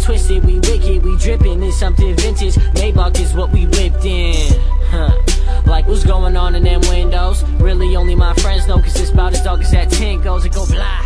twisted, we wicked, we drippin', it's something vintage. Maybach is what we whipped in. Like what's going on in them windows? Really only my friends know, cause it's about as dark as that tent goes. It go blah.